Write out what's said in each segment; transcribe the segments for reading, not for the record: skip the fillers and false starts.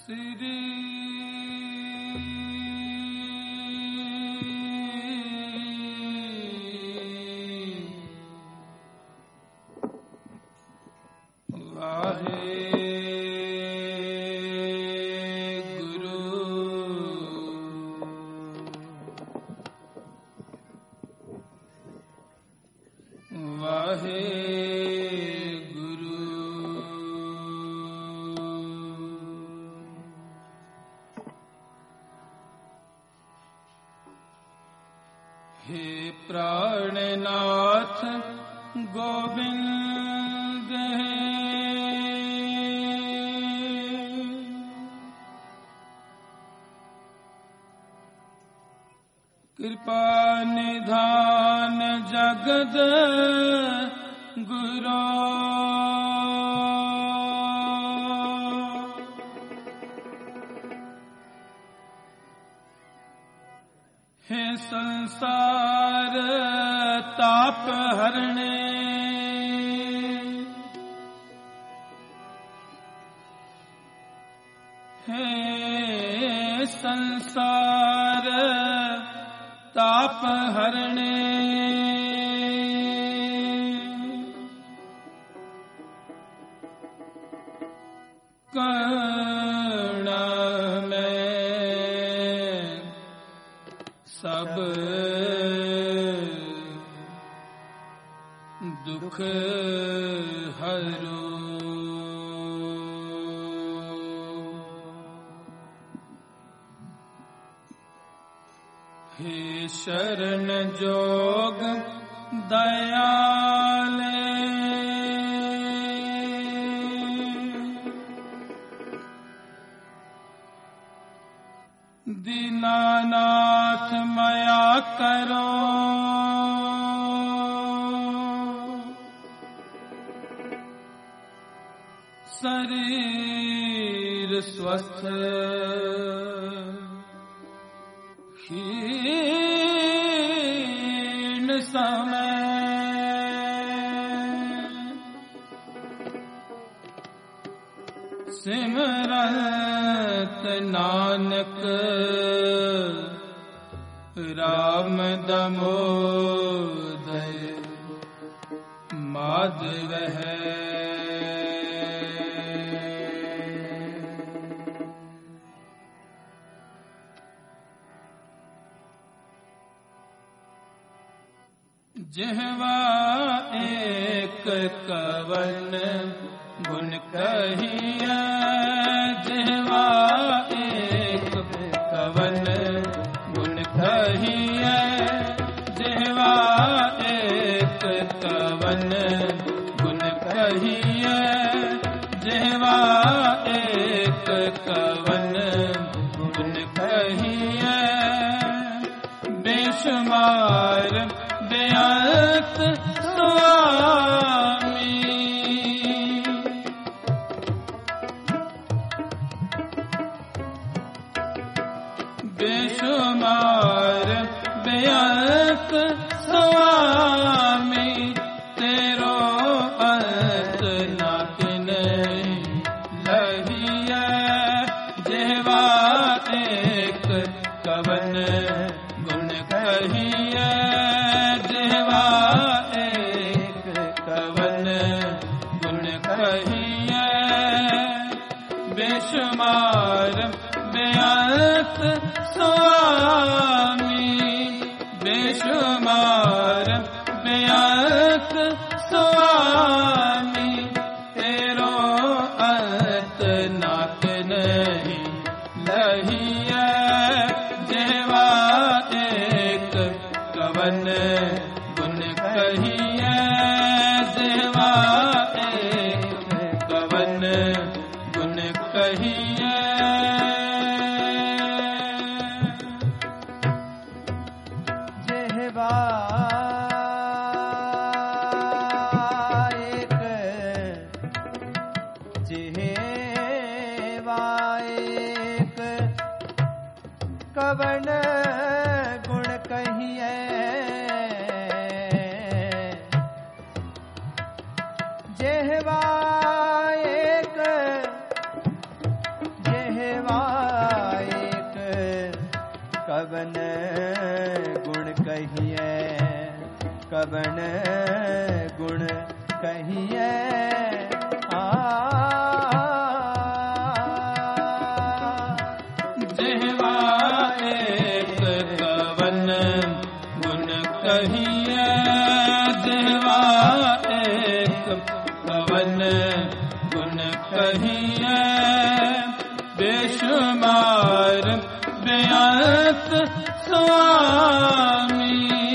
श्री हे प्राणनाथ गोविंद कृपा निधान जगद गुरो हे संसार ताप हरणे हे संसार ताप हरणे कर्ण में सब दुख हरो हे शरण जोग दयाले दीनानाथ मया करो शरीर स्वस्थ हीन समय सिमरत नानक राम दामोदर माधव है। जिह्वा एक कवन गुण कहिया जिह्वा एक कवन गुण कहिया जिह्वा एक कवन गुण कहिया जिह्वा एक कवन गुण कहिया बेशुमार बेअंत स्वामी बेशुमार बेअंत स्वामी तेरो अंत नाकिन लहिया जिह्वा एक कवन गुण कहिया जिह्वा एक कवन गुण कहिया बेशुमार बेअंत स्वामी बेशुमार बेअंत स्वामी तेरो अंत नाक नहीं लहिया जिह्वा एक कवन गुण कहिया जिह्वा एक कवन गुण कहिया जिह्वा एक कवन गुण कहिए जिह्वा एक कवन गुण कहिए, कवन गुण कहिए। जिह्वा एक कवन गुण कहिए, जिह्वा एक कवन गुण कहिए। बेशुमार बेअंत स्वामी,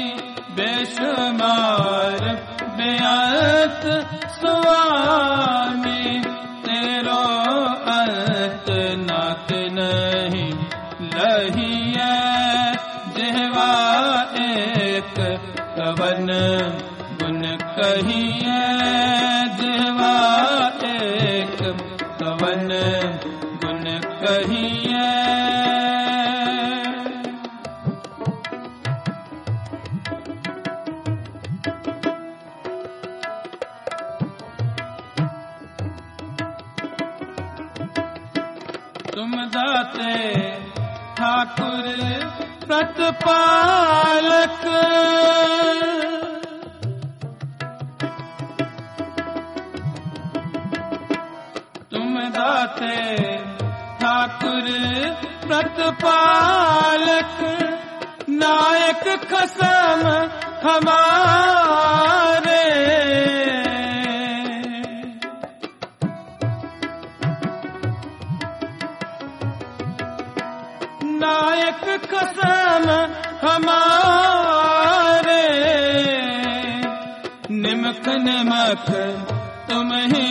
बेशुमार बेअंत स्वामी। तेरो अंत नात नहीं लहिए, जिह्वा एक कवन गुण कहिए, जिह्वा एक कवन गुण कहिए। तुम दाते ठाकुर प्रतिपालक, तुम दाते ठाकुर प्रतिपालक। नायक खसम हमारे, नायक कसम हमारे। निमक निमक तुम ही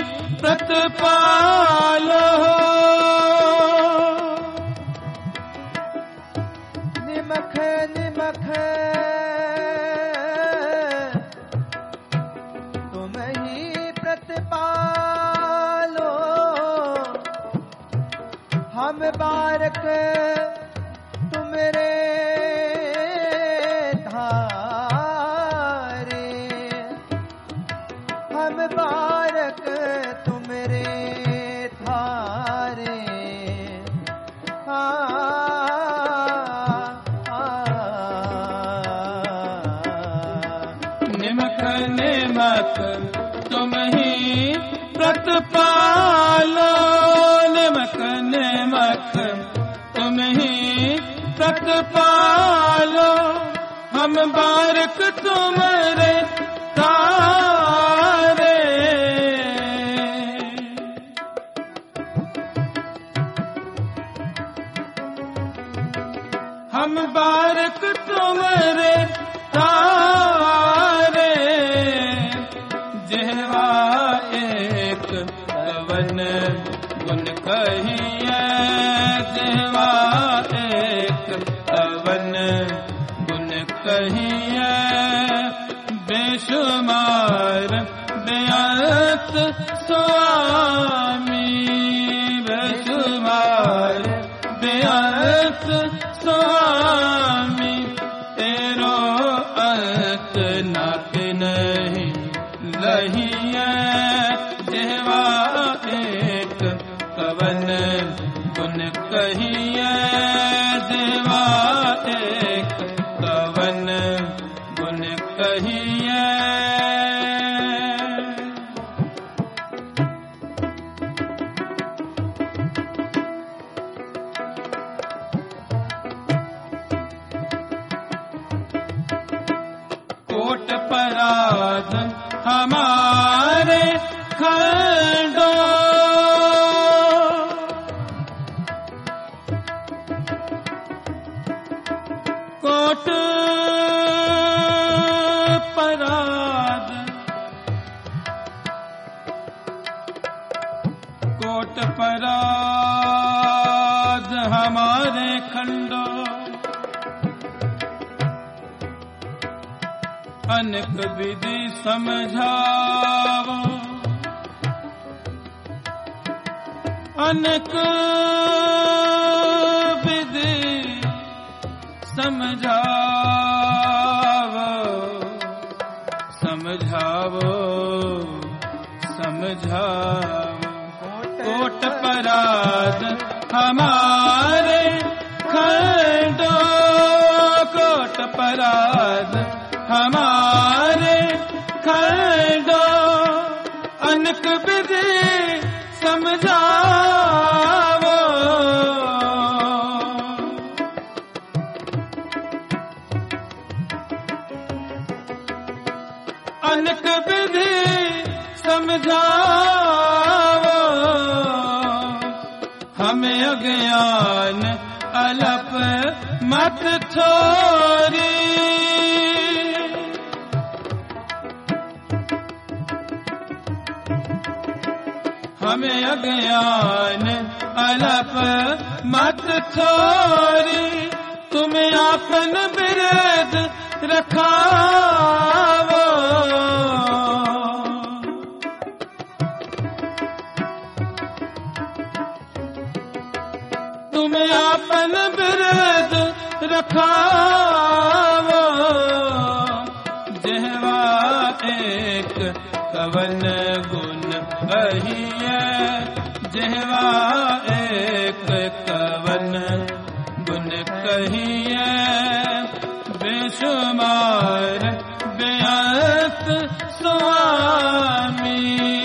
प्रतिपालो, निमख निमख तुम ही प्रतिपालो। हम बारक तुमरे धारे, हम बारक तुमरे धारे। निमक निमक तुम ही प्रतिपालो, निमक निमक तुम ही प्रतिपालो। हम बारक तुमरे तारे, हम बारक तुमरे तारे। जिह्वा एक कवन गुण कहिए, जिह्वा एक कवन गुण कहिए। बेशुमार बेअंत स्वामी, बेशुमार बेअंत स्वामी। तेरो अंत नात नहीं लहिए, जिह्वा एक कवन गुण कहिए, जिह्वा एक कवन गुण कहिए। कोट पराध हमारे खंडो, कोट पराध, कोट पराध हमारे खंडो। अनेक विधि समझावो, अनेक विधि समझावो, समझावो समझावो। कोट पराध हमारे खंडो, अपराध हमारे खंडो अनक विधि समझावो। अनक विधि समझावो हमें अज्ञान अलप मत छोरी। हमें अज्ञान अलप मत छोरी तुम आपन बिरद रखावो। तुम आपन बिरद रखावो जेहवा एक कवन गुण कहिए। जेहवा एक कवन गुण कहिए बेशुमार बेअंत स्वामी।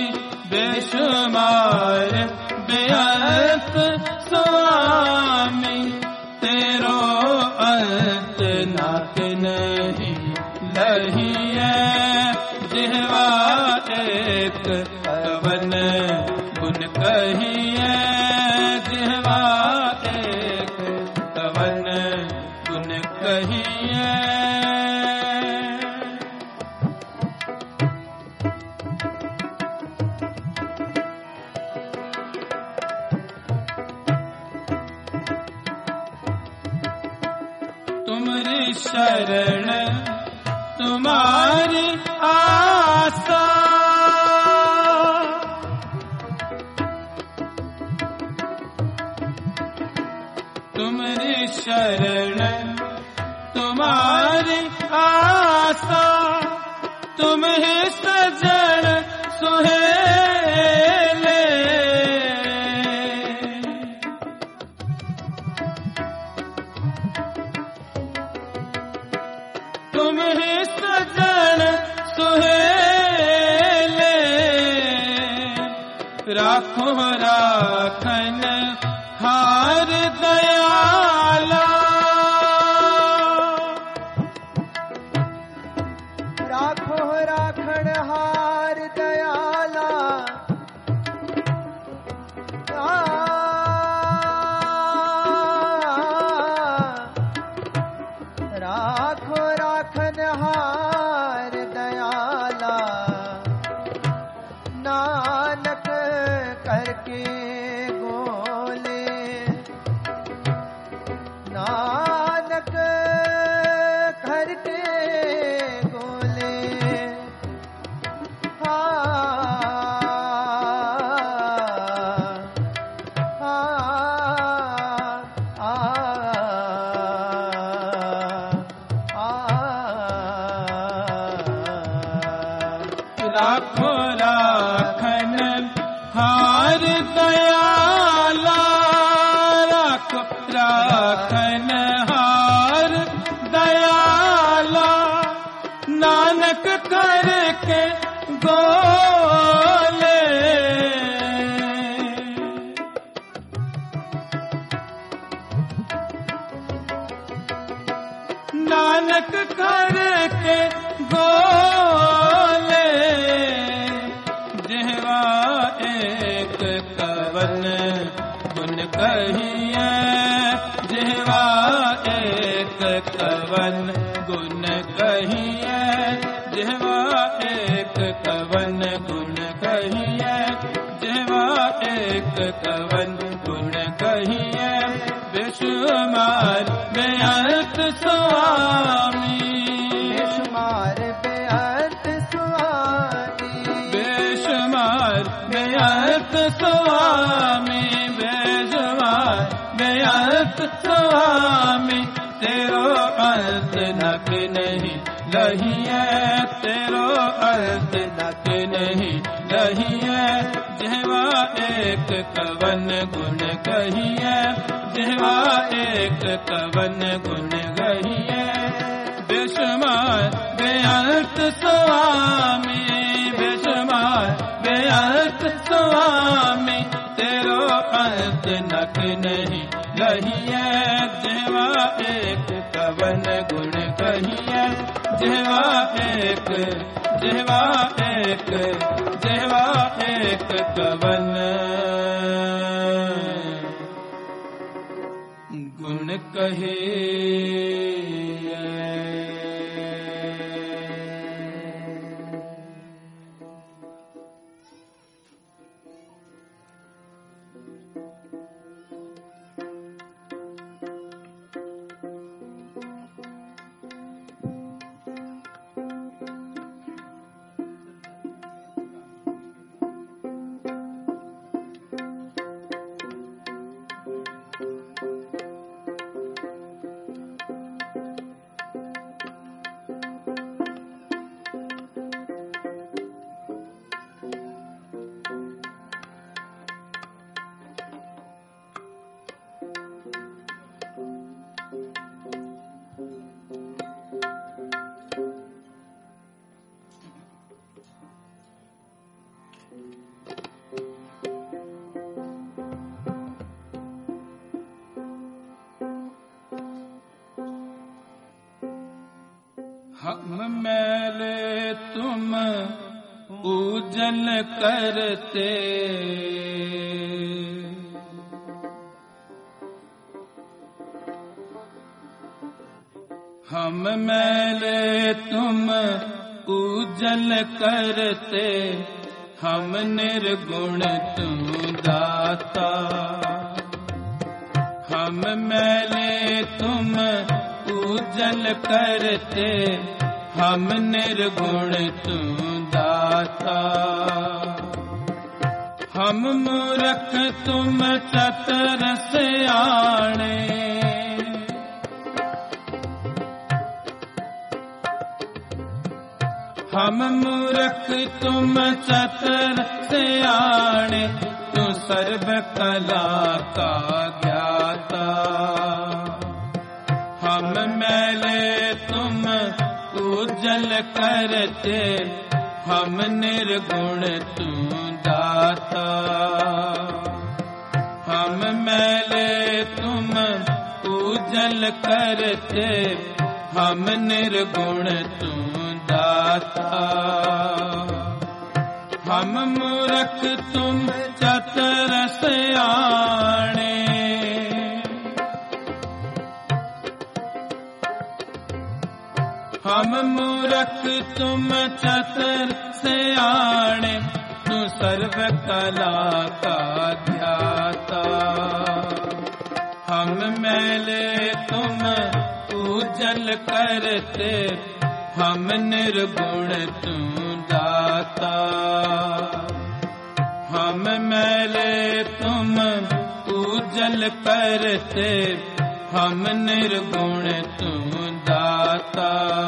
बेशुमार बेअंत स्वामी तेरो अंत नाक नहीं लहिए। जेहवा एक कवन गुण कहिए। जेहवा एक कवन गुण कहिए। तुमरी शरण तुम्हारी आशा। तुमरी शरण तुम्हारी आशा तुम ही सजन सुहेले। तुम ही सजन सुहेले राखो राखन हार दयाला। राखो राखण हार दयाला। राखो राखन हार दयाला नानक करके गोले। नानक करके गोले राखो राखन हार दयाला। राखो राखन हार दयाला नानक करके गोले। नानक करके गोले जेहवा एक कवन गुण कहिए। जेहवा एक कवन गुण कहिए। जेहवा एक कवन गुण कहिए। जेहवा एक कवन गुण कहिए बेशुमार बेअंत स्वामी। बेशुमार बेअंत स्वामी। बेशुमार बेअंत स्वामी। बेशुमार बेअंत स्वामी तेरो अंत नक नहीं लहिए। तेरो अंत नक नहीं लहिए। जेहवा एक कवन गुण कहिए। जेहवा एक कवन गुण कहिए बेशुमार बेअंत स्वामी, बेशुमार बेअंत स्वामी, तेरो अंत नक नहीं लहिए, जेवा एक कवन गुण कहिए, जेवा एक, जेवा एक, जेवा एक कवन गुण कहे। हम मैले तुम उजल करते, हम मैले तुम उजल करते, हम निर्गुण तू दाता, हम मैले तुम उजल करते, हम निर्गुण तू दाता, हम मूर्ख तुम चतुर सयाणे, हम मूर्ख तुम चतुर सयाणे, तू सर्व कला का ज्ञाता, हम मैले तुम उजल करते, हम निर्गुण तू दाता, हम मैले तुम उजल करते, हम निर्गुण तू दाता, हम मूर्ख तुम चतुर सयाणे, हम मूर्ख तुम चतुर सयाणे, तू सर्व कला का ध्याता, हम मैले तुम उजल करते, हम निर्गुण तू दाता, हम मैले तुम उजल करते, हम निर्गुण तू दाता,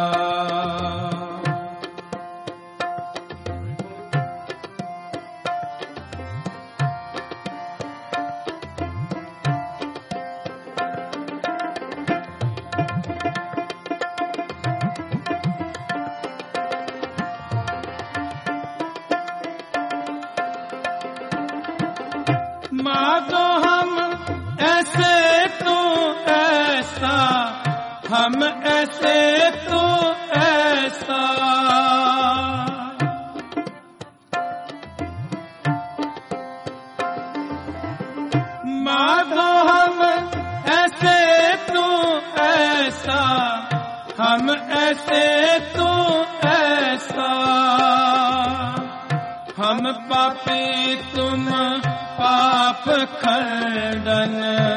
मांगो हम ऐसे तो ऐसा, हम ऐसे तो ऐसा, मांगो हम ऐसे तो ऐसा, हम ऐसे तो ऐसा, हम पापी तुम पाप खंडन,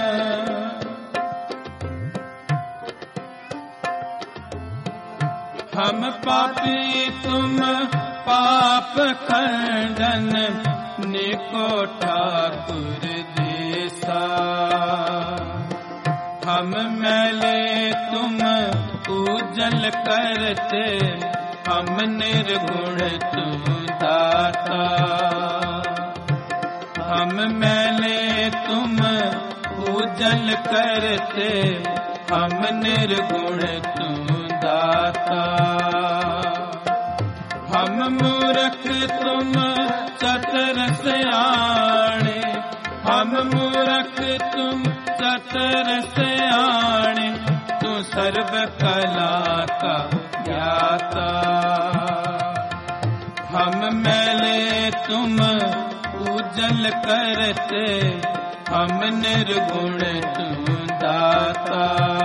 हम पापी तुम पाप खंडन, निको ठाकुर देसा, हम मैले तुम उजल करते, हम निर्गुण तू दाता, हम मैले तुम उजल करते, हम निर्गुण तू दाता, दाता। हम मूर्ख तुम चतुर सयाणे, हम मूर्ख तुम चतुर सयाणे, तू सर्व कला का ज्ञाता। हम मैले तुम उजल करते, हम निर्गुण तू दाता।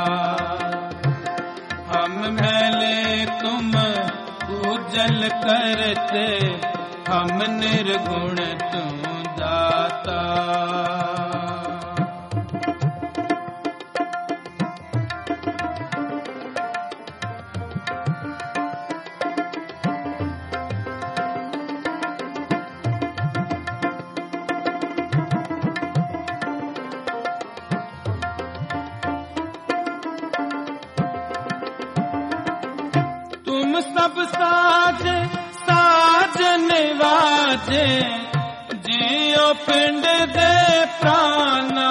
हम मैले तुम उजल करते, हम निर्गुण तू दाता। सब साज साज निवाजे, जियो पिंड दे प्राणा।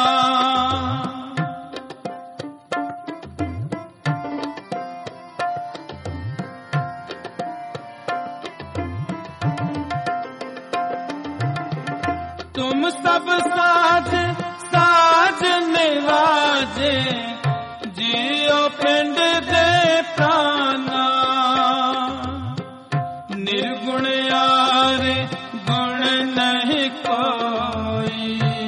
तुम सब साज साज निवाजे, जियो पिंड दे प्राणा। निर्गुण यारे गुण नहीं कोई,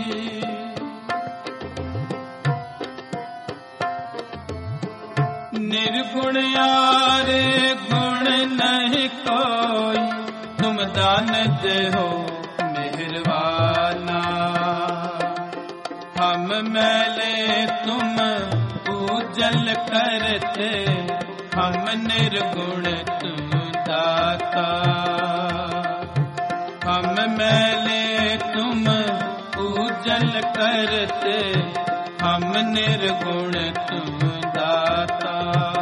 निर्गुण यारे गुण नहीं कोई। तुम दान दे हो मेहरबाना, हम मैले तुम उजल करते, हम निर्गुण तुम दाता। हम मैले तुम उजल करते, हम निर्गुण तुम दाता।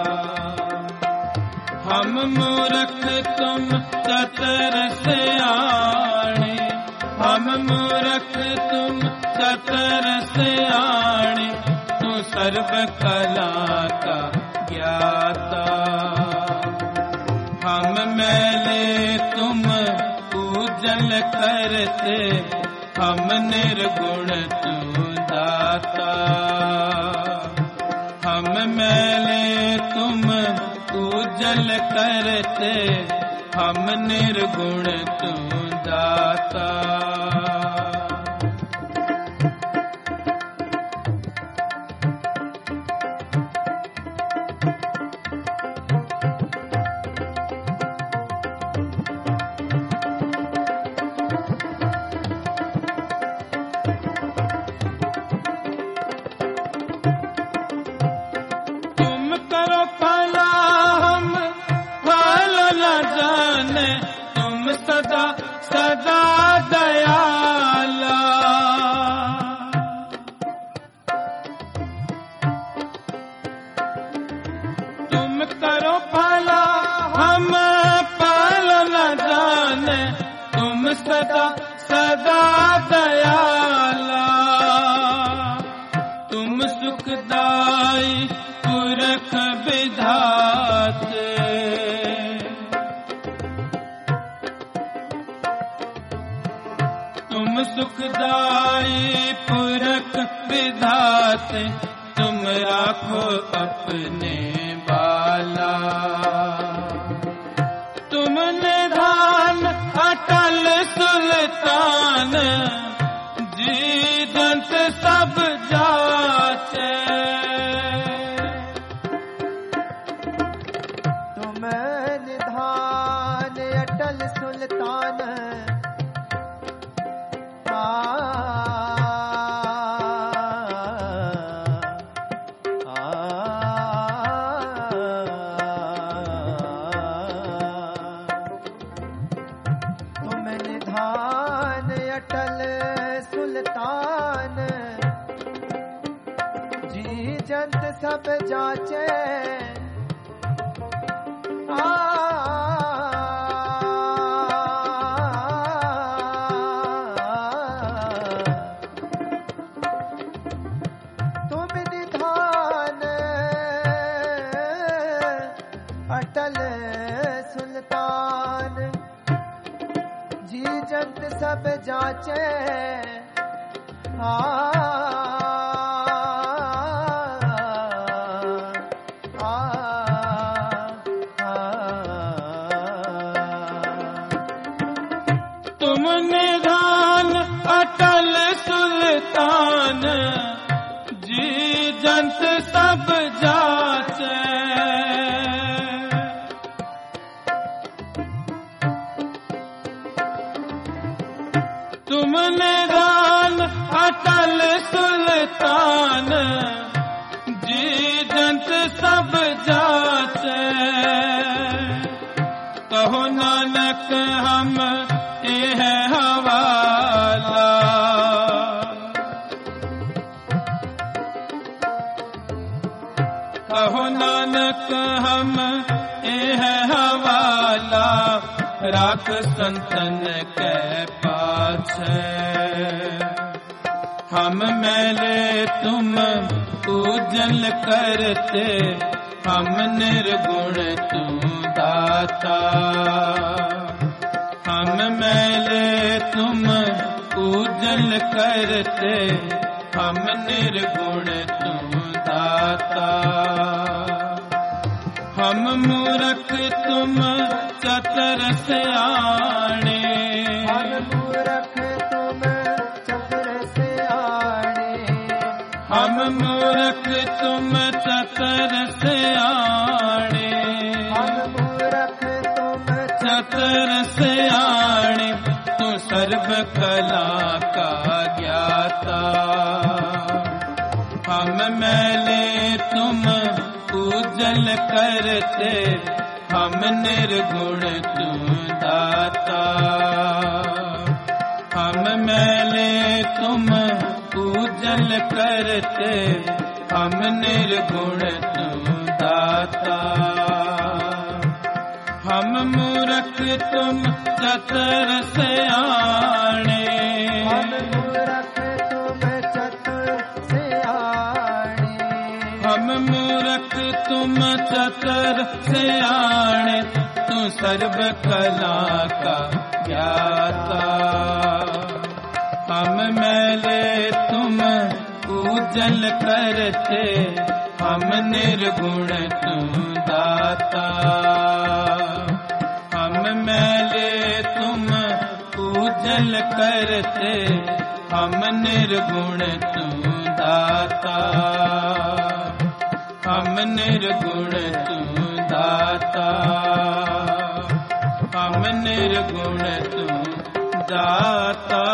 हम मूर्ख तुम चतुर सयाणे, हम मूर्ख तुम चतुर सयाणे, तू सर्व कला का ज्ञाता। हम मैले तुम उजल करते, हम निर्गुण तू दाता। हम मैले तुम उजल करते, हम निर्गुण तू दाता। सदा सदा दयाला, तुम करो भला हम पाल न जाने, तुम सदा सदा दयाला। तुम सुखदाई पुरख विधाते, तुम सुखदाई पुरख विधाते, तुम राखो अपने बाला। तुम निधान अटल सुल्तान, जी जंत सब जाचे। तुम निधान अटल सुल्तान, तुम निधान अटल सुल्तान, जी जंत सब जाचे। सब जाचे तुम निधान अटल सुल्तान जी जंत सब जाचे तुम निधान अटल सुल्तान जी जंत सब जाचे कहो नानक हम यह हवाला कहो नानक हम यह हवाला राख संतन के पाछे हम मैले तुम पूजन करते हम निर्गुण तू दाता हम मैले तुम पूजन करते हम निर्गुण तू दाता हम मूर्ख तुम चतर सयाने हम मूर्ख तुम चतर सयाने हम मूर्ख तुम चतर सयाने हम मूर्ख तुम चतर सयाने तू सर्व कला का ज्ञाता हम मैले तुम पूजन करते हम निर्गुण तू दाता हम मैले तुम पूजन करते हम निर्गुण तू दाता हम मूर्ख तुम चतर सयाने हम मूर्ख तुम चतर सयाने हम मूर्ख तुम चतर सयाने तू सर्व कला का ज्ञाता हम मैले तुम पूजन करते हम निर्गुण तू दाता हम मैले तुम पूजन करते हम निर्गुण तू दाता हम निर्गुण तू दाता हम निर्गुण तू दाता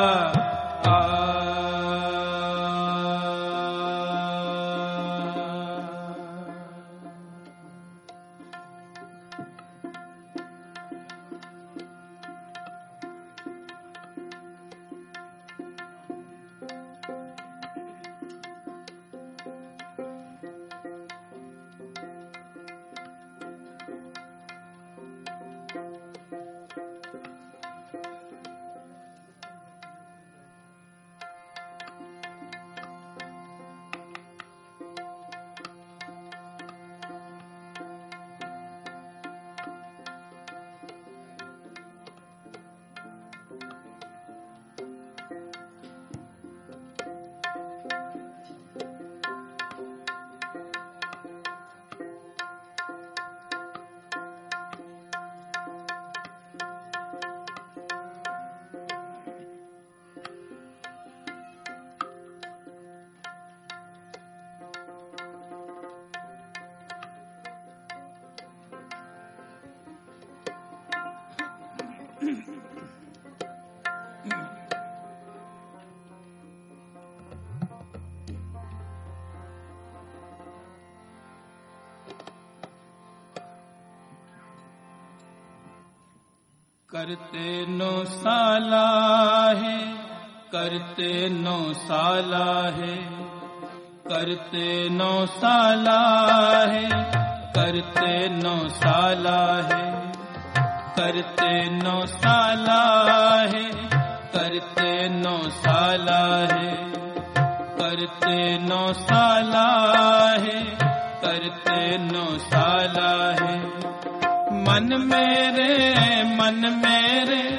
करते 9 साला है करते 9 साला है करते 9 साला है करते 9 साला है करते 9 साला है करते 9 साला है करते 9 साला है करते 9 साला है मन मेरे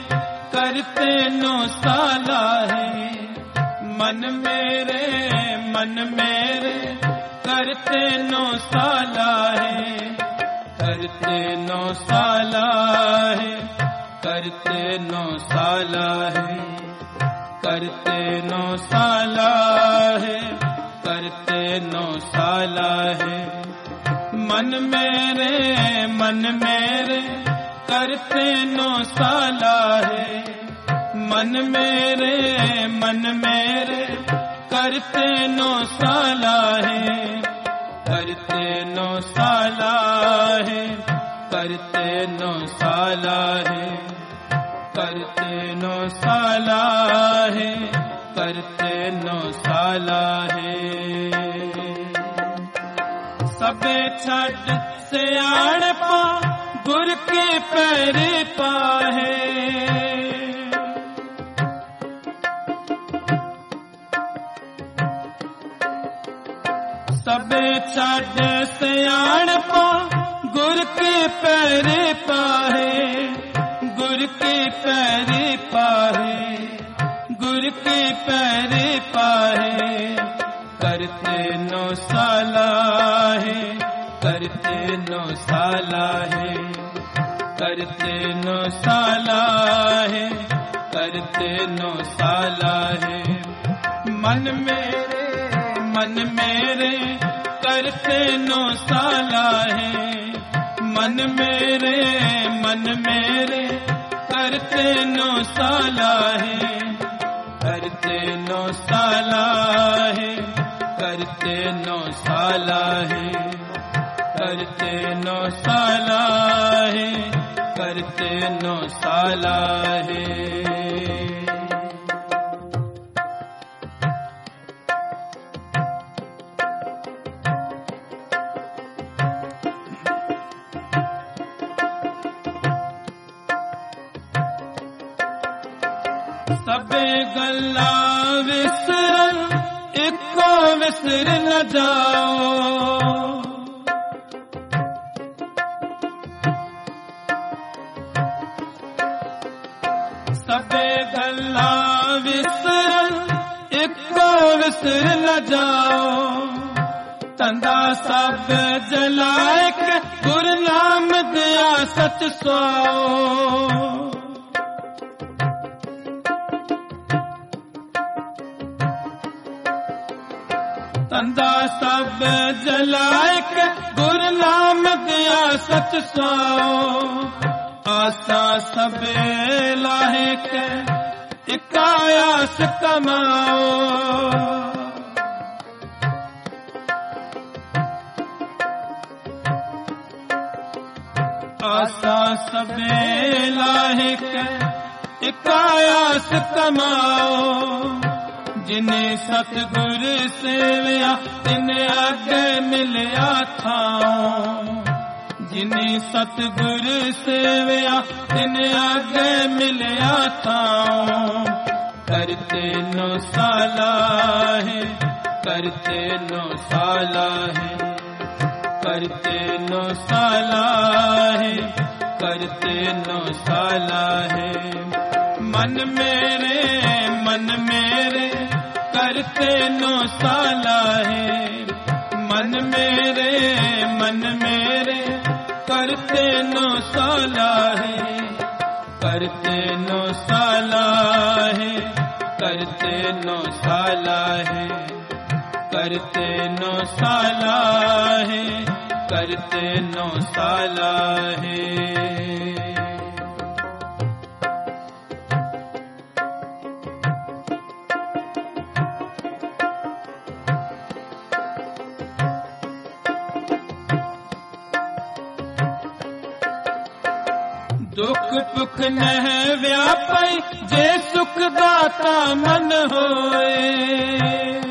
करते नो साला है। मन मेरे करते नो साला है, करते नो साला है, करते नो साला है, करते नो साला है, करते नो साला है। मन मेरे करते नो साला है। मन मेरे करते नो साला है, करते नो साला है, करते नो साला है, करते नो साला है, करते नो साला है। सबे छड़ सियाण पा गुर के पैरे पाहे। सबे छड़ सियाण पा गुर के पैरे पाहे, गुर के पैरे पाहे, गुर के पैरे पाहे। करते नो साला है, करते नो साला है, करते नो साला है, करते नो साला है। मन मेरे करते नो साला है। मन मेरे करते नो साला है, करते नो साला है, करते नो साला है, करते नो साला है, करते नो साला है। सबे गल्ला विसरन इको विसर न जाओ। सबे गल्ला विसरन इको विसर न जाओ। तंदा सब जलाए के गुर नाम दिया सच सुआओ। तंदा सब जलाए के गुर नाम दिया सच सुआओ। आसा सबे लाहे के इकायास कमाओ। आसा सबे लाहे के इकायास कमाओ। जिन्हें सतगुर सेवया तिन्हें आगे मिलया थाओ। जिन्हें सतगुर सेवया तिन्हें आगे मिलया थाओ। करते नो साला है, करते नो साला है, करते नो साला है, करते नो साला है। मन मेरे करते नो साला है। मन मेरे करते नो साला है, करते नो साला है, करते नो साला है, करते नो साला है, करते नो साला है। दुख पुख नह व्यापै जे सुख दाता मन होए।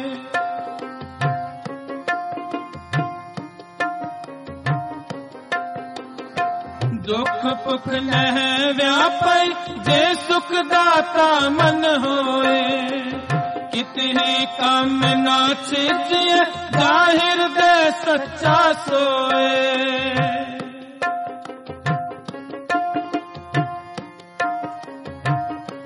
दुख पुख नह व्यापै जे सुख दाता मन होए। कितनी कम ना छिजिए जाहिर दे सच्चा सोए।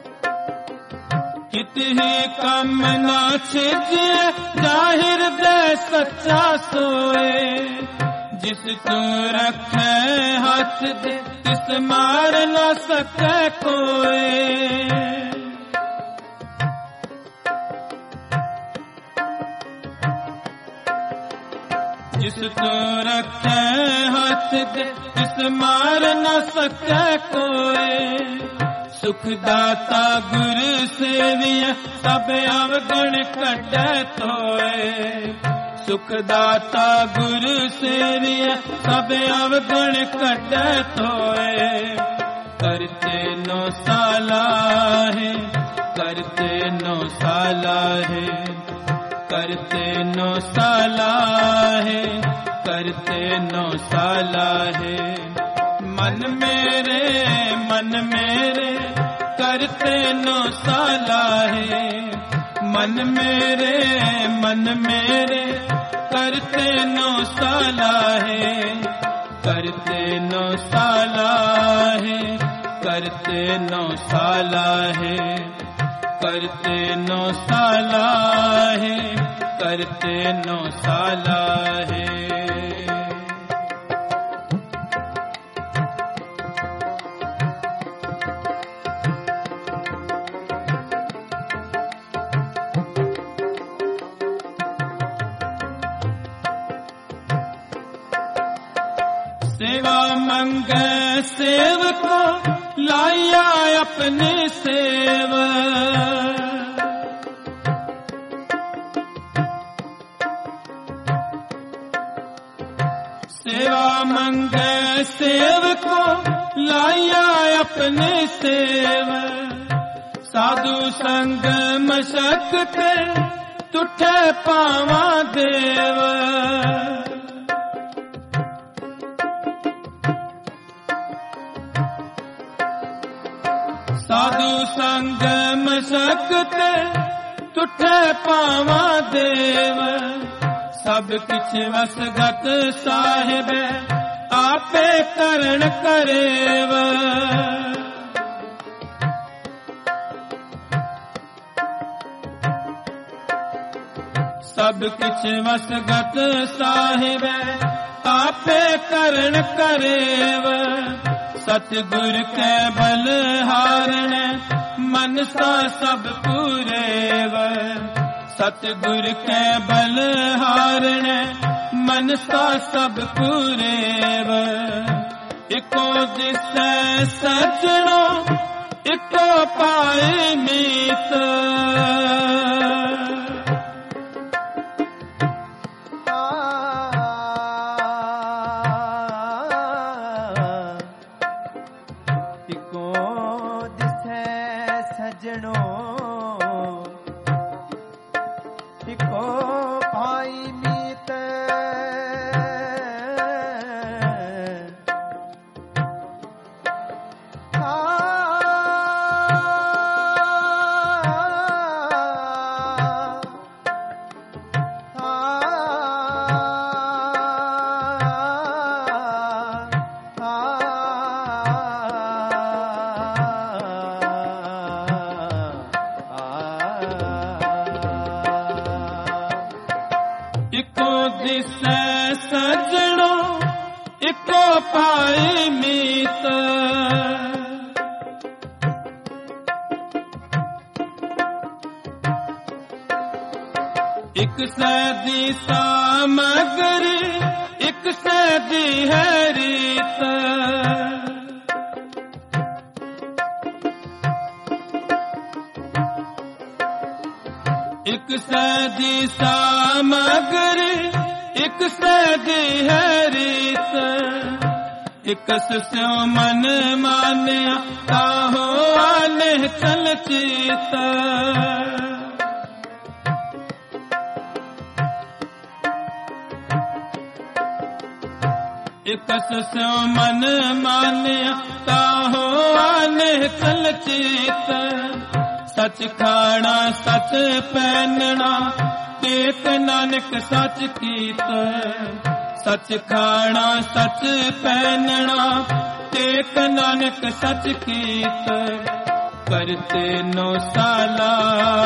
कितने कम ना छिजे जाहिर दे सच्चा सोए जिस तू रखे हाथ दे तिस मार ना सके कोई जिस तू रखे हाथ दे तिस मार ना सके कोई सुख दाता गुरु सेविया सब अवगुण कटे तोए सुख दाता गुरु सेविया सब अवगुण कटे तोए करते नो साला है करते नो साला है करते नो साला है करते नो साला है मन मेरे करते नो साला है मन मेरे करते नो साला है करते नो साला है करते नो साला है करते नो साला है करते नो साला है सेवा मंगे सेवको लाया अपने सेवा सेवा मंगे सेवको लाया अपने सेवा साधु संग मशक्कते तुठे पावा देव साधु संग मशक्कते तुठे पावा देव सब किछ वसगत साहिब आपे करण करेव सब किछ वसगत साहिब आपे करण करेव सतगुर के बल हारण मनसा सब पूरेव सतगुर के बल हारण मनसा सब पूरेव इको दिसै सजनो इको पाए मीत इको दिसै सजनो इको पाए मीत एक सदी सामग्री एक सदी है रीत एक सदी सामग्री एक सदी है रीत इकस स्यो मन मान्या ताहो आने चल चीत इकस स्यो मन मान्या ताहो आने चल चीत सच खाना सच पहनना टेक नानक सच कीत सच खाना सच पहनना टेक नानक सच कीत करते नो साला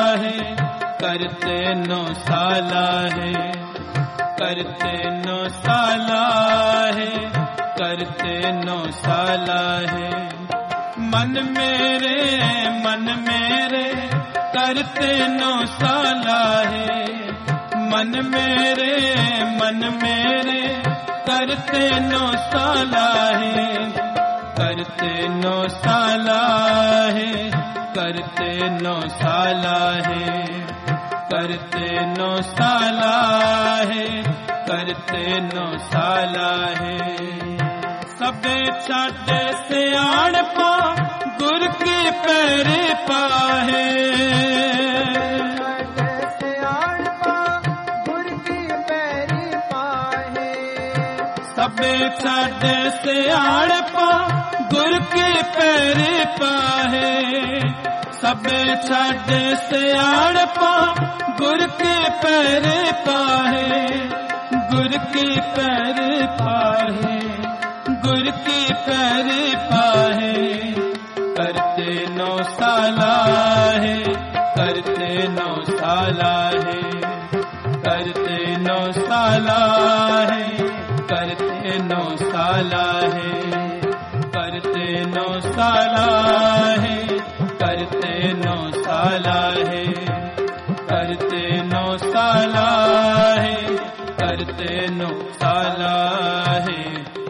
करते नो साला है, करते नो साला है, करते नो साला है। मन मेरे करते नो साला है, मन मेरे करते नो साला है, करते नो साला है, करते नो साला है, करते नो साला है, करते नो साला है। सबे छाटे सियाणपा गुर की पैरे पाहे, सबे छाटे सियाणपा गुर की पैरे पाहे, सबे छाटे सियाणपा गुर के पैरे पाहे, गुर के पैरे पाहे, गुर की पैरे पाहे। करते नो साला है, करते नो साला है, करते नो साला है, करते नो साला है, करते नो साला है, करते नो साला है, करते नो साला है, करते नो साला है।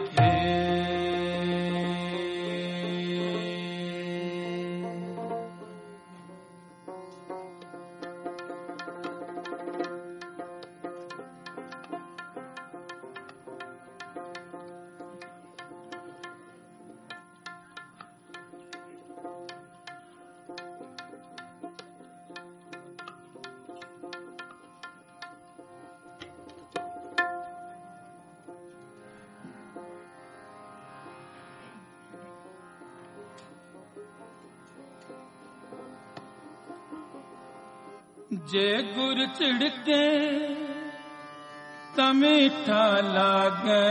जे गुर चिड़के तमीठा लागे,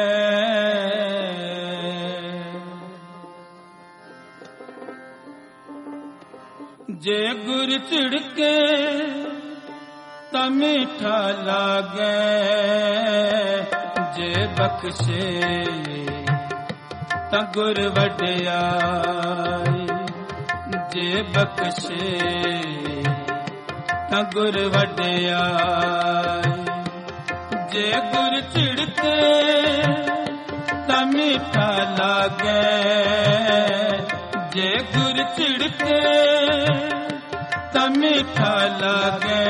जे गुर चिड़के तमीठा लागे, जे बख्शे त गुर वड्याई, जे बख्शे गुर वड्याई। जे गुर चिड़के तमीठा लागे, जे गुर चिड़के तमीठा लागे,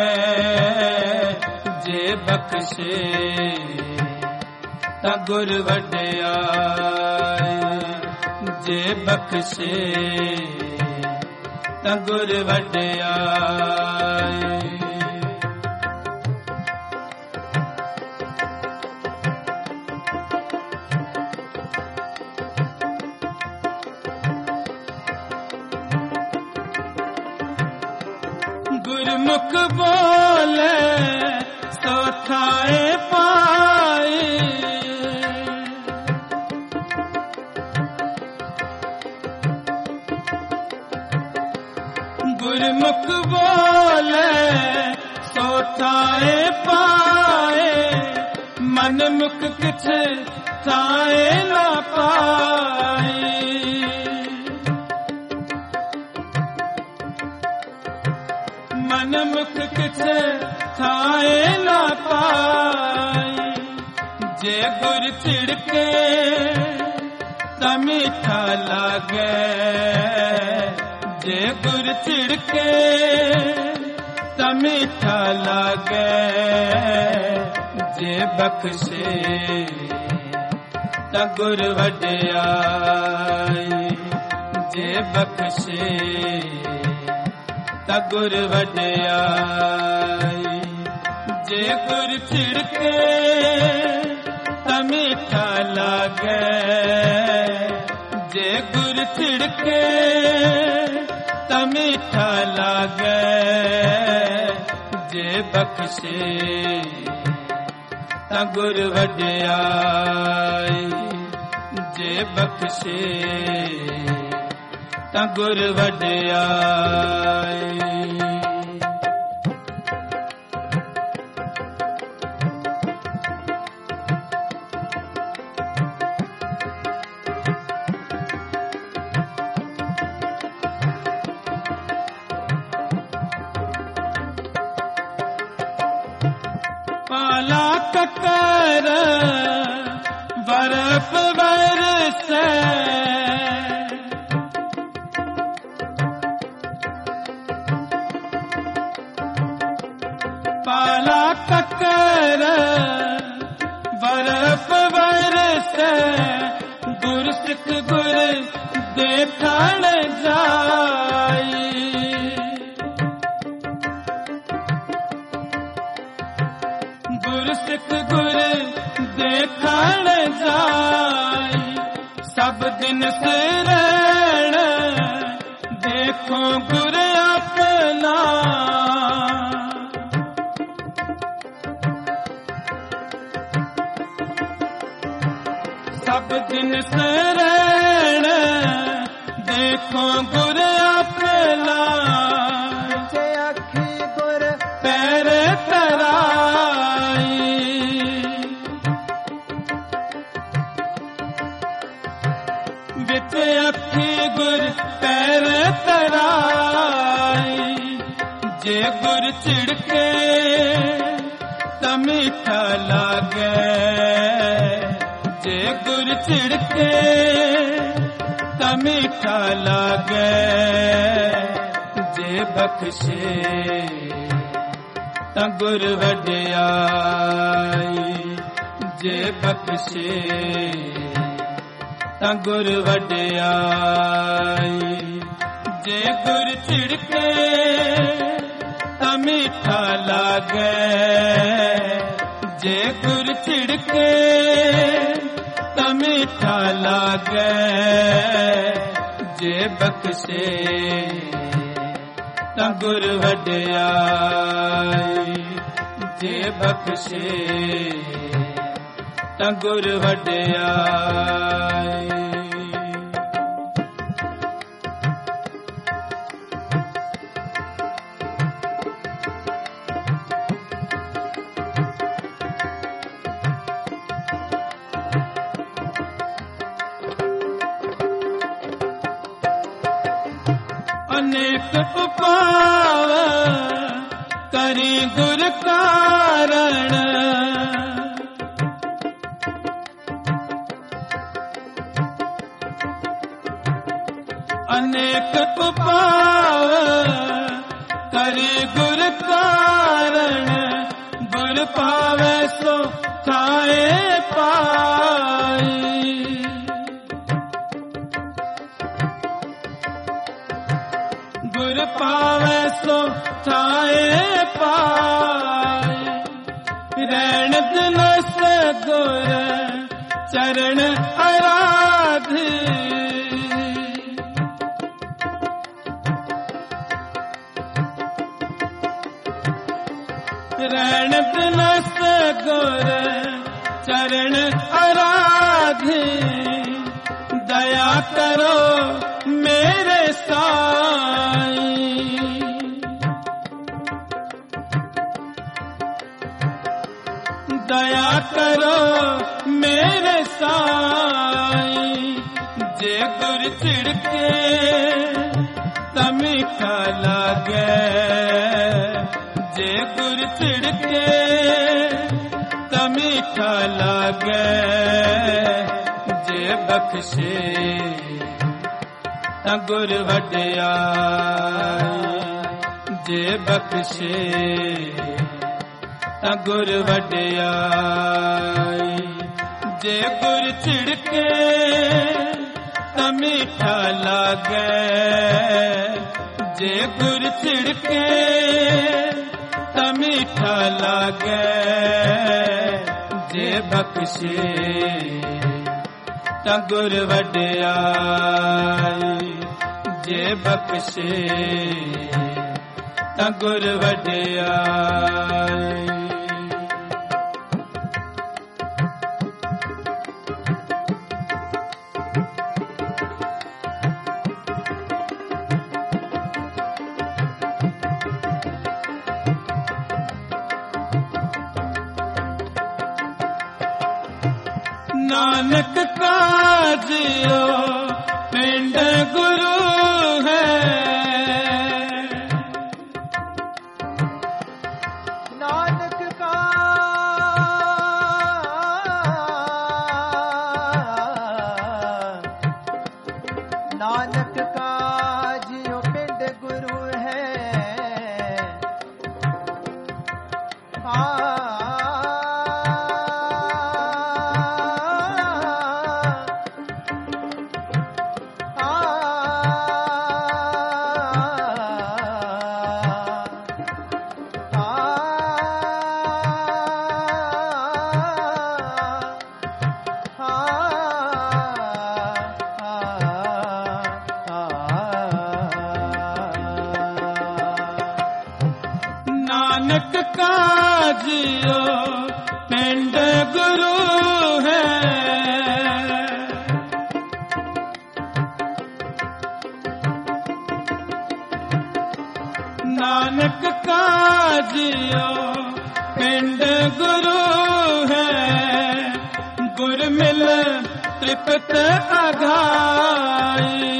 जे बख्शे गुर वड्याई, जे बख्शे गुर वड्याई। गुरमुख बोले सो थाए पाए, गुरमुख बोले सो थाए पाए, मन मुख किछ थाए ना पाए। मन मुख किछ थाए ना पाई, जे गुर चिड़के तमीठा लागे, जे गुर चिड़के तमीठा लागे, जे बख्शे गुर वड्याई, जे बख्शे गुर वड्याई। जे गुर चिड़के तमीठा लागे, जे गुर चिड़के तमीठा लागे, जे बख्शे गुर वड्याई, जे बख्शे गुर वड्याई। पाला ककर बर्फ बरसे पाला ककर बर्फ बरसे गुर सिख गुर देखण जाई गुर सिख गुर देखण जाई सब दिन सिरण देखो गुर अपना सब दिन शरण देखो गुर अपना विच अखी गुर पैर तराई विच अखी गुर पैर तराई जे गुर छिड़के त मीठा लागे जे गुर छिड़के त मीठा लागे जे बख्शे त गुर वड्याई जे बख्शे त गुर वड्याई जे गुर छिड़के त मीठा लागे जे गुर छिड़के मीठा लागे जे बख्शे त गुर वड्याई जे बख्शे त गुर वड्याई अनेक उपाव करी गुर कारण अनेक उपाव करी गुर कारण गुर पावे सो खाए पाई गुर पावे सो थाए पाए रैन दिनस गुर चरण आराधी रैन दिनस गुर चरण आराधी दया करो मेरे साई दया करो मेरे साई जे गुर छिड़के त मीठा लागे जे गुर छिड़के त मीठा लागे जे बख्शे त गुर वड्याई जे बख्शे त गुर वड्याई जे गुर छिड़के त मीठा लागे जे गुर छिड़के त मीठा लागे जे बख्शे त गुर वड्याई जे बख्शे त गुर वड्याई नानक काजियो पिंड गुरु है नानक का नानक का जियो पिंड गुरु है। नानक का जियो पिंड गुरु है। गुर मिल त्रिपत अघाई।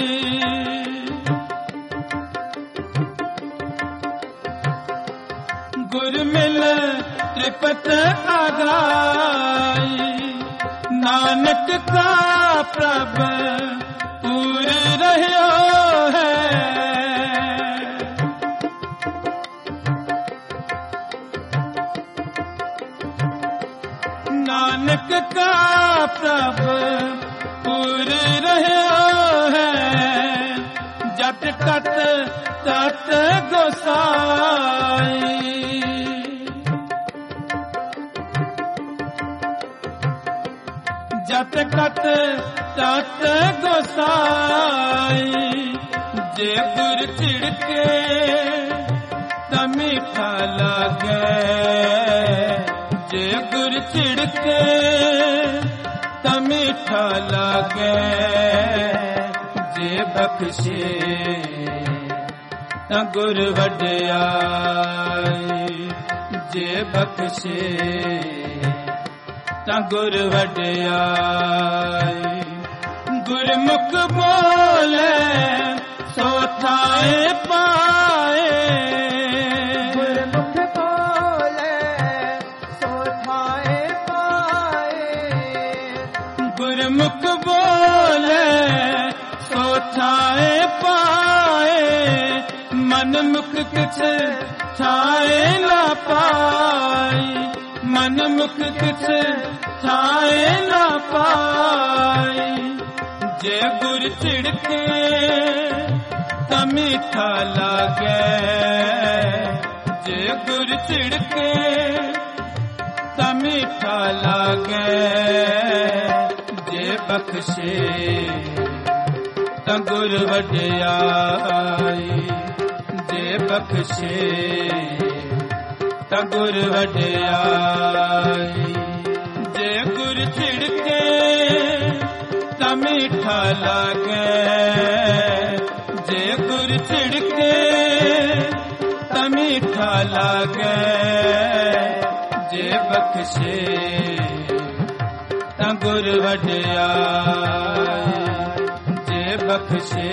गुर मिल त्रिपत अघाई। नानक का प्रभ पूर रह्यो है। नानक का प्रभ पूर रह्यो है। जट तट तट गोसाई। जट तट तट गोसाई। जे गुर छिड़के त मीठा लागे। जे गुर छिड़के त मीठा लागे। जे बख्शे त गुर वड्याई। जे बख्शे त गुर वड्याई। गुरमुख बोले सो थाए पाए। गुरमुख बोले सो थाए पाए। गुरमुख बोले सो थाए पाए। मन मुख किछ थाए ना पाई। मन मुख किछ थाए ना पाई। जे गुर छिड़के त मीठा लागे। जे गुर छिड़के त मीठा लागे। जे बख्शे त गुर वड्याई। जे बख्शे त गुर वड्याई। जे गुर छिड़के त मीठा लागे। जे गुर छिड़के त मीठा लागे। जे बख्शे त गुर वड्याई। जे बख्शे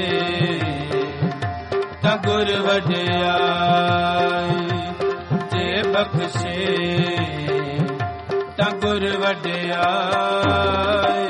त गुर वड्याई। जे बख्शे त गुर वड्याई।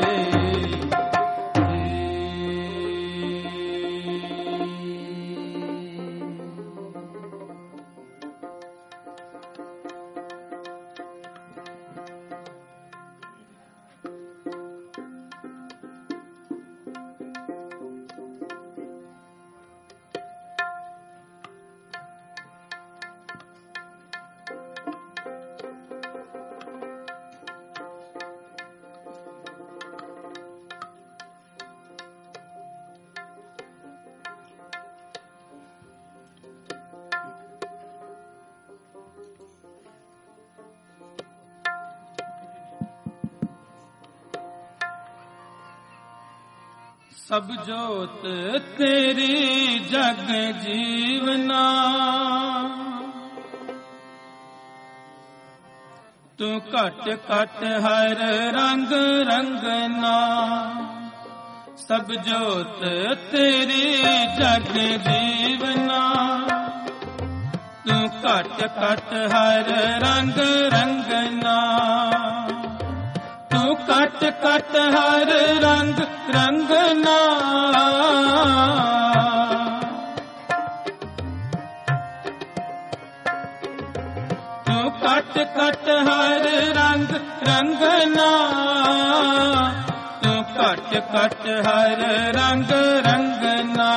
सब जोत तेरी जग जीवना। तू कट कट हर रंग रंगना। सब जोत तेरी जग जीवना। तू कट कट हर रंग रंगना। तू कट कट हर रंग रंगना। तू कट कट हर रंग रंगना। तू कट कट हर रंग रंगना।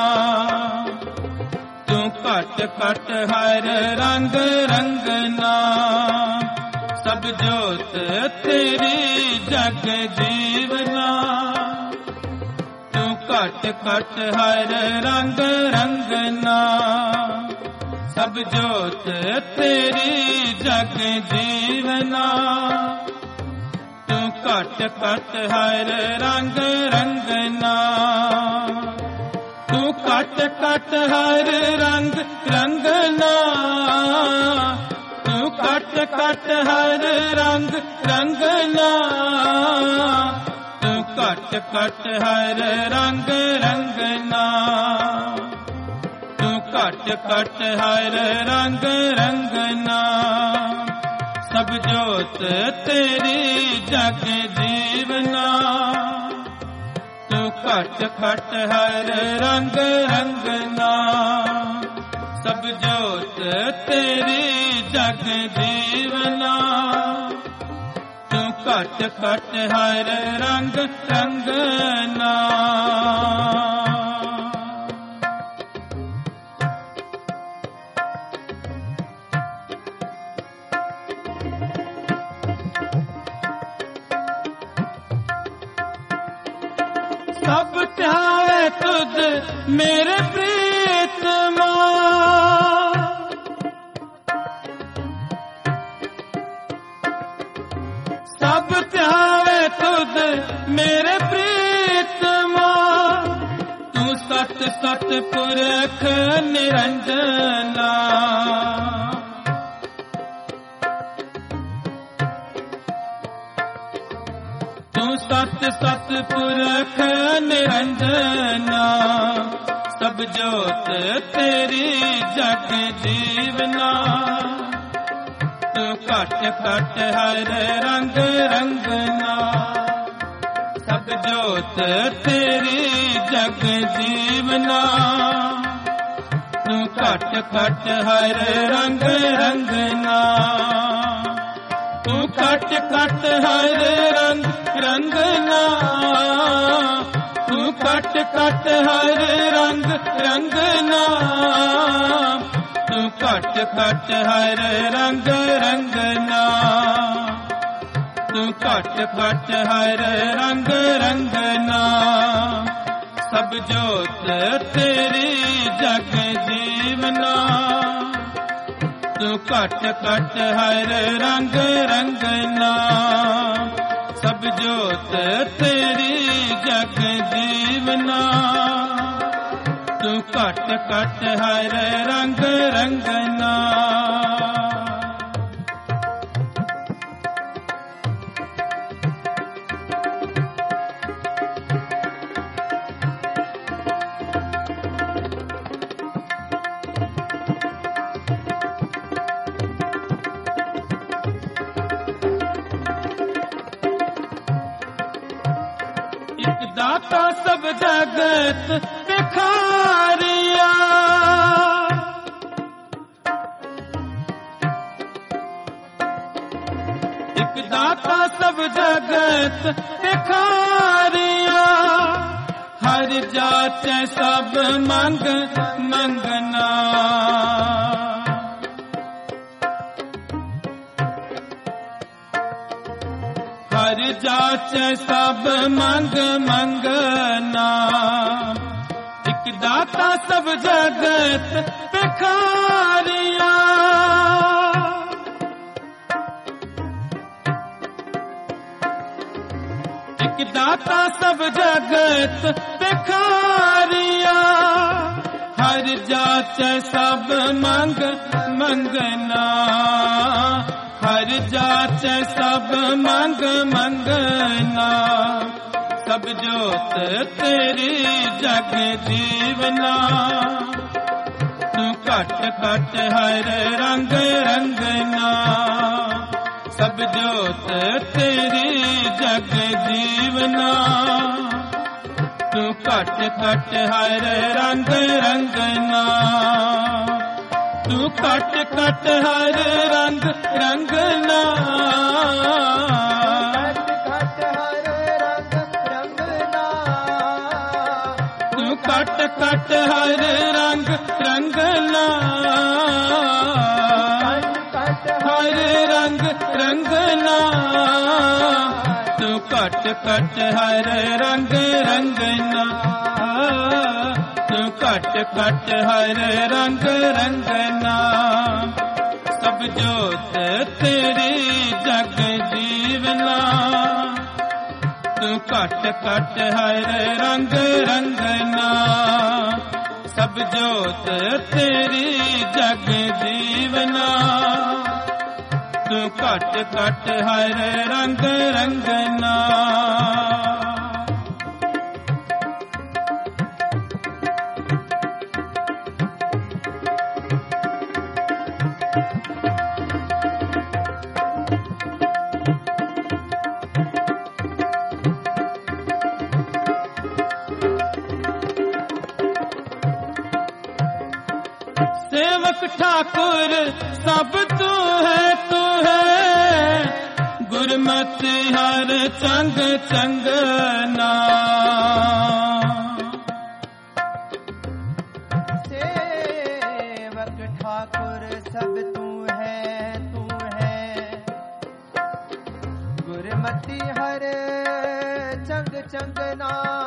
तू कट कट हर रंग रंगना। सब जोत तेरी जग जीवना। तू कट कट हर रंग रंगना। सब जोत तेरी जग जीवना, तू कट कट हर रंग रंगना, तू कट कट हर रंग रंगना, तू कट कट हर रंग रंगना, तू कट कट हर रंग रंगना, तू कट कट हर रंग रंगना। सब जोत तेरी जग जीवना, तू कट कट हर रंग रंगना, सब जोत तेरी जग जीवना, तू कट कट हर रंग रंगना। सब ध्यावे तुझ मेरे प्रीतमा, सब ध्यावे तुझ मेरे प्रीतमा, तू सत सत पुरख निरंजना, सत सत पुरख निरंजना, सब जोत तेरी जग जीवना, तू कट कट हर रंग रंगना, सब जोत तेरी जग जीवना, तू कट कट हर रंग रंगना, तू कट कट हर रंग रंगना, तू कट कट हर रंग रंगना, तू कट कट हर रंग रंगना, तू कट कट हर रंग रंगना। सब जोत तेरी जग जीवना, तू कट कट हर रंग रंगना, सब जोत तेरी जग जीवना, तू कट कट हर रंग रंगना। दाता सब जगत भिखारिया, एक दाता सब जगत भिखारिया, हर जात सब मंग मंगना, हर जाच सब मंग मंगना, एक दाता सब जगत भिखारिया, एक दाता सब जगत भिखारिया, हर जाच सब मंग मंगना, हर जाच सब मंग मंगना, सब जोत तेरी जग जीवना, तू कट कट हर रंग रंगना, सब जोत तेरी जग जीवना, तू कट कट हर रंग रंगना, तू कट कट हर रंग रंगना, तू कट कट हर रंग रंगना, हर रंग रंगना, तू कट कट हर रंग रंगना, तू घट घट हर रंग रंगना सब जोत तेरी जग जीवना तू घट घट हर रंग रंगना सब जोत तेरी जग जीवना तू घट घट हर रंग रंगना सेवक ठाकुर सब तू है गुरमति हर चंग चंगना सेवक ठाकुर सब तू है गुरमति हर चंग चंगना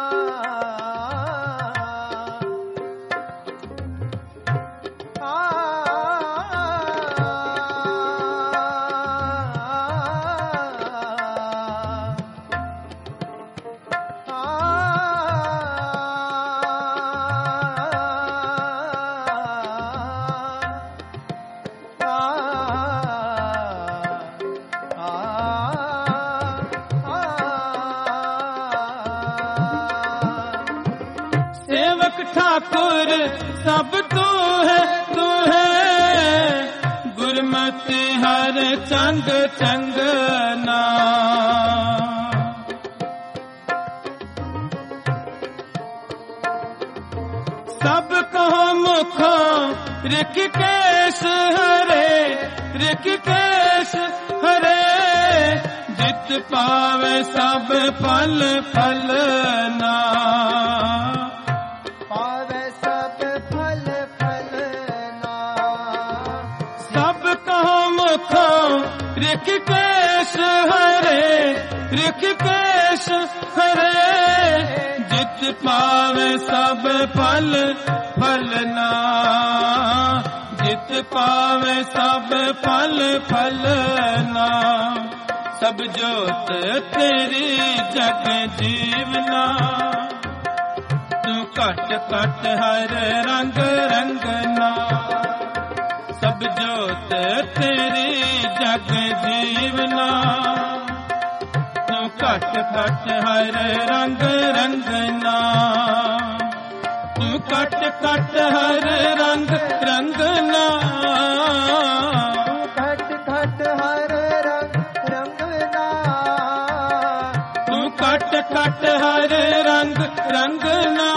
ठाकुर सब तू है गुरमति हर चंग चंगना सब कहो मुखो ऋषिकेश हरे जित पावे सब फल फलना ऋषिकेश हरे जित पावे सब फल फलना जित पावे सब फल फलना सब जोत तेरी जग जीवना तू घट घट हर रंग रंगना सब जोत तेरी जग जीवना तू घट घट हर रंग रंगना तू घट घट हर रंग रंगना घट घट हर रंग रंगना तू घट घट हर रंग रंगना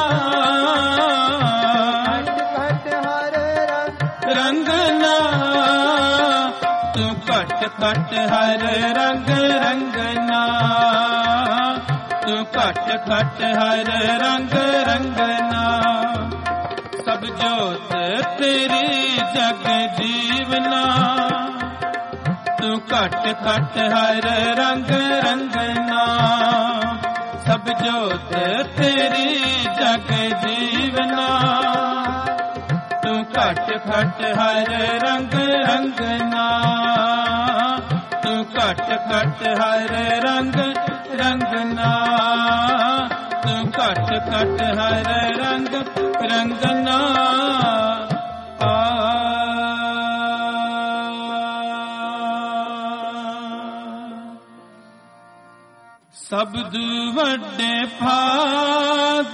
घट हर रंगना तू घट घट हर रंग रंगना तू घट घट हर रंग रंगना सब जोत तेरी जग जीवना तू घट घट हर रंग रंगना सब जोत तेरी जग जीवना तू घट घट हर रंग रंगना तू घट घट हर रंग रंगना तू घट घट हर रंग रंगना सबद वड्डे भाग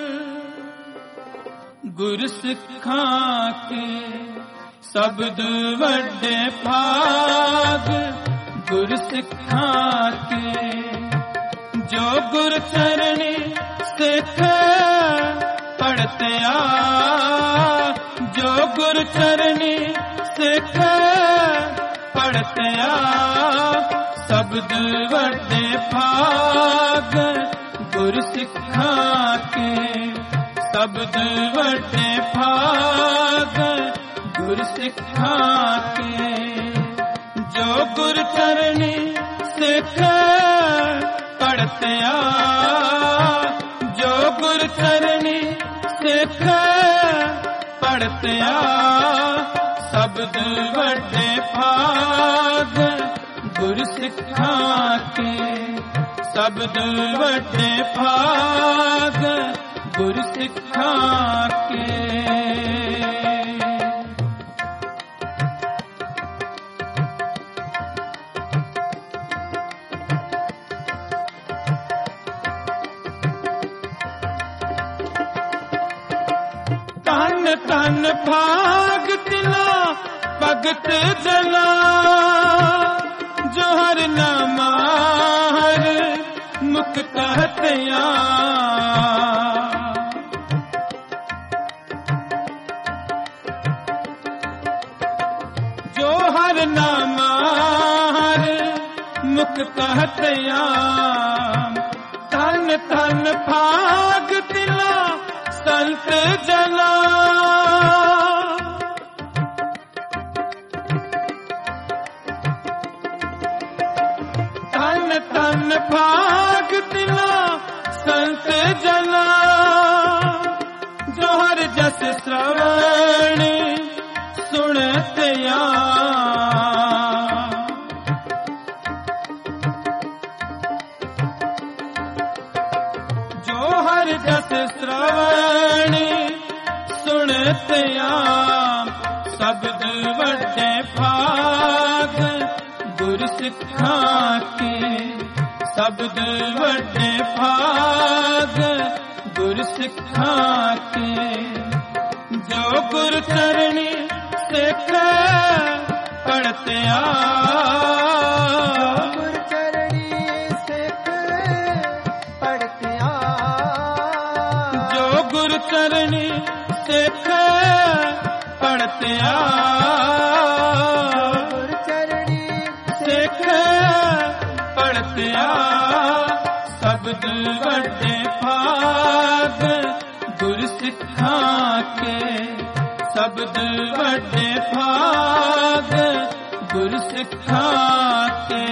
गुर सिखा के सबद वड्डे भाग गुर सिखा के जो गुर चरणी सिख पढ़ते आ जो गुर चरणी सिख पढ़ते आ सबद वड्डे भाग गुर सिखा के सबद वड्डे भाग गुर सिखा के जो गुर चरणी सिख पढ़ते आ जो गुर चरणी सिख पढ़तिया शब्द वड्डे भाग गुर सिखा के शब्द वड्डे भाग गुर सिखा के तन तन भाग तिला भगत जला जो हर नामा हर मुख कहतिया जो हर नामा हर मुख कहतिया तन तन भाग तिला संत जला तन तन भाग तिला संत जला जो हर जस श्रवण सुनतिया जो हर जस श्रवण सुनतिया शब्द वड्डे भाग गुर सिखा के शब्द वड्डे भाग गुर सिखा के जो गुर चरणी सिख पढ़तिया गुर चरणी सिख पढ़तिया जो गुर चरणी सिख पढ़तिया गुर चरणी सिख पढ़तिया शब्द वड्डे भाग गुर सिखा के शब्द वड्डे भाग गुर सिखा के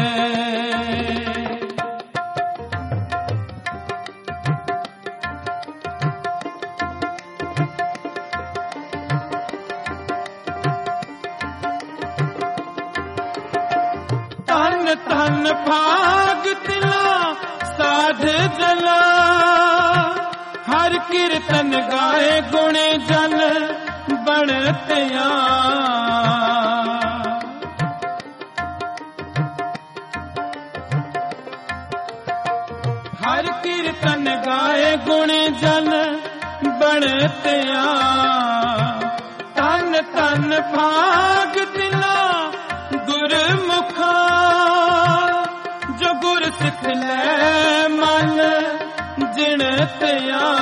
तन तन भाग तिला साध जला हर कीर्तन गाए गुणे जन बनतिया हर कीर्तन गाए गुणे जन बनतिया तन तन भाग तिला गुरमुखा जो गुर सिख ले मन जिणतिया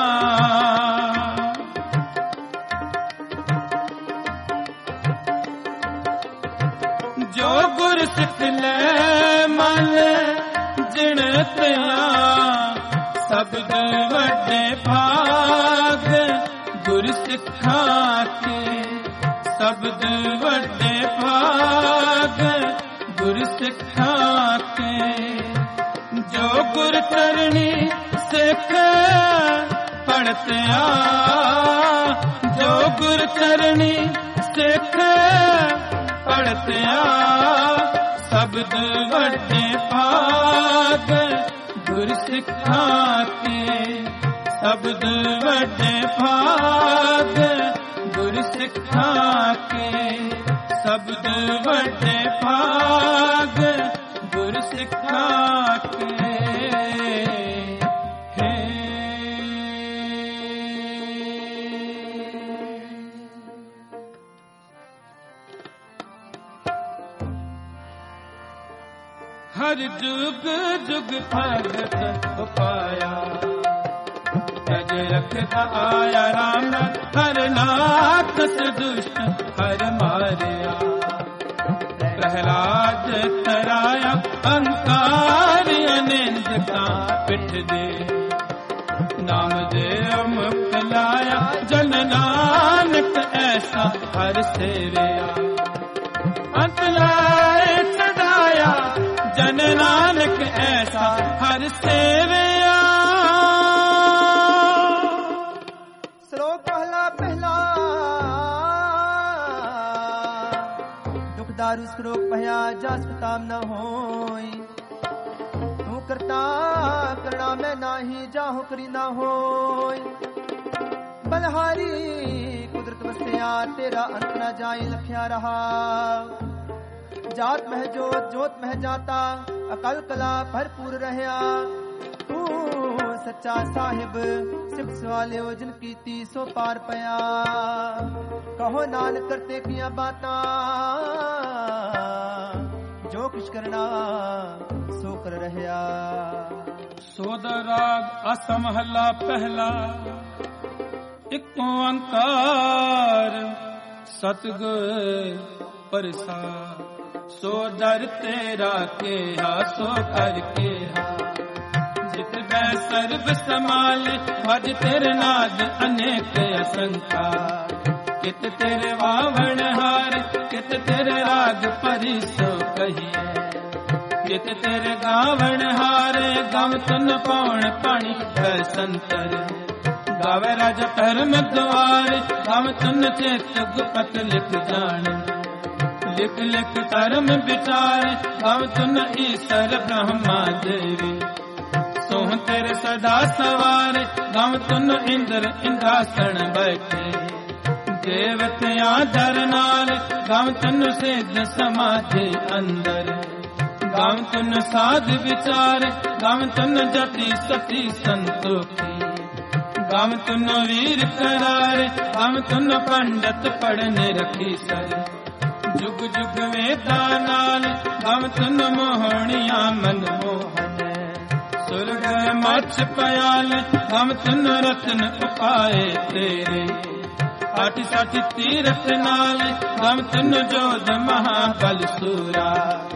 जो गुर सिख ले मन जिणतिया शब्द वड्डे भाग गुर सिखा के शब्द वड्डे भाग गुर सिखा के जो गुर चरणी सिख पढ़तिया जो गुर चरणी सिख पढ़तिया शब्द वड्डे भाग गुर सिखा के शब्द वड्डे भाग गुर सिखा के शब्द वड्डे भाग गुर सिखा के हर जुग जुग भगत उपाया तज रखता आया राम हर नाथ दुष्ट हर मारिया प्रहलाद तराया अंकार अनिंद का पिठ दे नाम दे मुक्त लाया जन नानक ऐसा हर सेवया अंत लाए चढ़ाया जन नानक ऐसा हर सेवया। श्लोक पहला दारू सरोग भया जास ताम न होई तू करता करना मैं नाही जाहो करी ना होई बलहारी कुदरत वसिया तेरा अंत न जाए लखिया रहा जात मह जोत मह जाता अकल कला भरपूर रहया तू सच्चा साहिब सिफ सवालियो जिन कीती सो पार पया कहो नानक करते किया बातां जो कुछ करना सो कर रहया सोदा राग असम महला पहला एक ओंकार सतगुर प्रसाद सो दर तेरा केहा सो कर केहा जित बै सर्व समाल भज तेरे नाद अनेक असंखा कित तेरे वावण हार कित तेरे राग परि सो कहिए कित तेरे गावण हार गम तुन पौण पाणी संतर गावे राजा धर्म द्वार गम तुन चेत गुपत लिख जान लिख लिख धर्म विचार गम तुन ईश्वर ब्रह्मा देवी सोह तेरे सदा सवार गम तुन इंद्र इंद्रासन बैठे देवतिया धर नाल गम तुन सिद्ध समाधि अंदर गम तुन साध विचार गम तुन जति सती संतोखी गम तुन वीर करार गम तुन पंडित पढ़ने रखी सर जुग जुग वेदा नाल गम तुन मोहनिया मन मोहन सुरग मछ पयाल गम तुन रत्न उपाय तेरे अठ सठ तीरथ नाल गम तुन जोध महाबल सूरा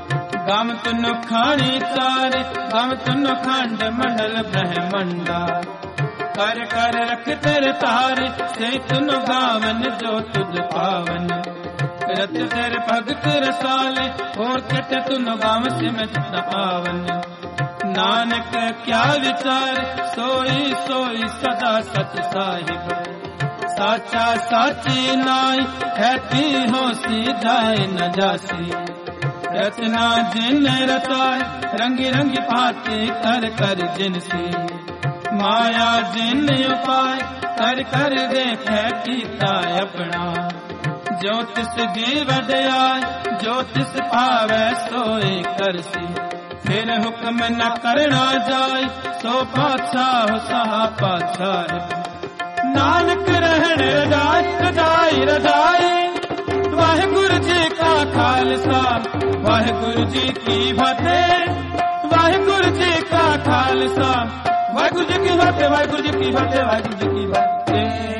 गम तुन खानी चार गम तुन खंड मंडल ब्रह्मंडा कर कर रख तेरे तार से तुन गावन जो तुझ पावन रत तेरे भगत रसाले और कट तुन गाव सिमत न पावन नानक क्या विचार सोई सोई सदा सच साहिब साचा साची नाई कहती हो सीधाए न जासी रचना जिन रचाए रंगी रंगी भांति कर कर जिनसी माया जिन उपाय कर कर देखे कीता अपना जो तिस जीव दयाय जो तिस पावै सोई करसी फिर हुक्म न करना जाय सो पातशाह सहा पातशाह नानक रहन रजाई रजाई रजाई वाहिगुरु जी का खालसा वाहिगुरु जी की फतेह वाहिगुरु जी का खालसा वाहिगुरु जी की फतेह वाहिगुरु जी की फतेह वाहिगुरु जी की फतेह।